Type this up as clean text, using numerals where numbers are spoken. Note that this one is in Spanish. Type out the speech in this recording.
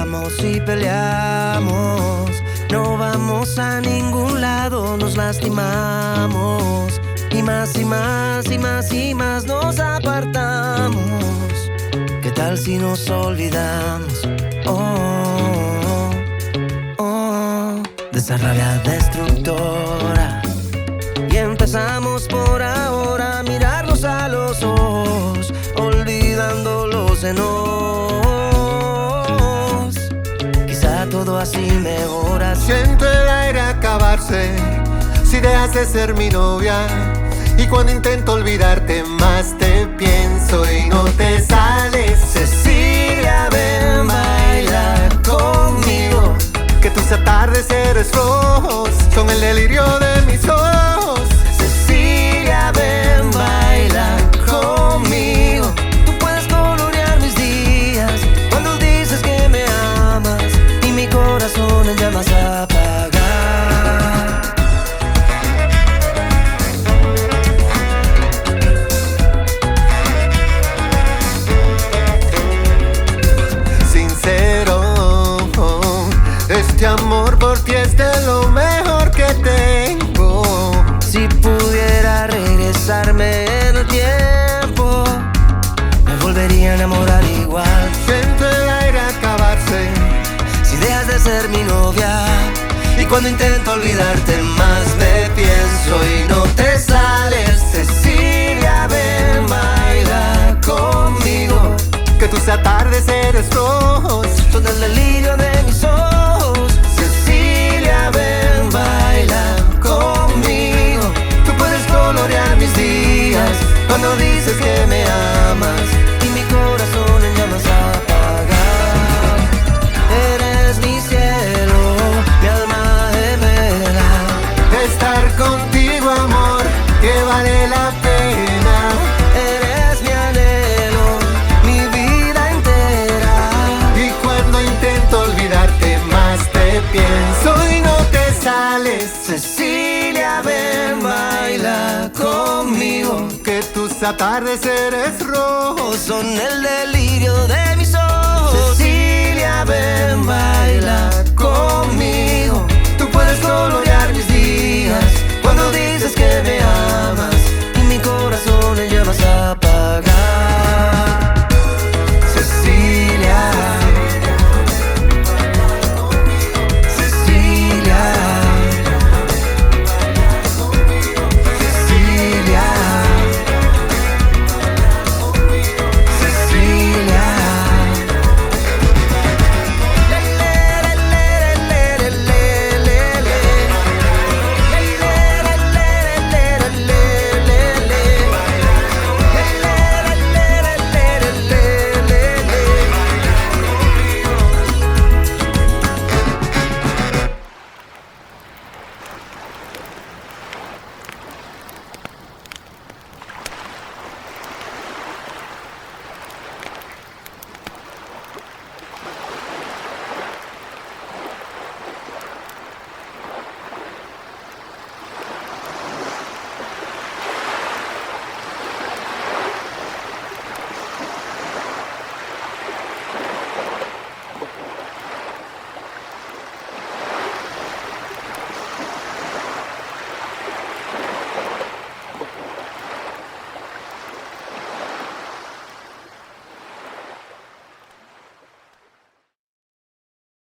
lloramos y peleamos, no vamos a ningún lado, nos lastimamos. Y más y más y más y más nos apartamos. ¿Qué tal si nos olvidamos? Oh, oh, de esa rabia destructora. Y empezamos por ahora a mirarnos a los ojos, olvidando los enojos. Quizá todo así mejora. Siento el aire acabarse si dejas de ser mi novia. Y cuando intento olvidarte más te pienso y no te sales. Cecilia, ven, baila conmigo, que tus atardeceres rojos son el delirio de mis ojos. Cecilia, ven, baila conmigo. Tú puedes colorear mis días cuando dices que me amas y mi corazón en llamas apagar. Este amor por ti es de lo mejor que tengo. Si pudiera regresarme en el tiempo, me volvería a enamorar igual. Siento el aire acabarse si dejas de ser mi novia. Y cuando intento olvidarte más me pienso y no te sales. Cecilia, ven, baila conmigo, que tus atardeceres rojos son el delirio de mis ojos. Cecilia, ven, baila conmigo. Tú puedes colorear mis días cuando dices que me amas y mi corazón en llamas apagar. Eres mi cielo, mi alma gemela. Estar contigo, amor, que vale la pena. Eres mi anhelo, mi vida entera. Y cuando intento olvidarte más te pienso y no te sales. Cecilia, ven, baila conmigo, que tus atardeceres rojos son el delirio de mis ojos. Cecilia, ven, baila conmigo.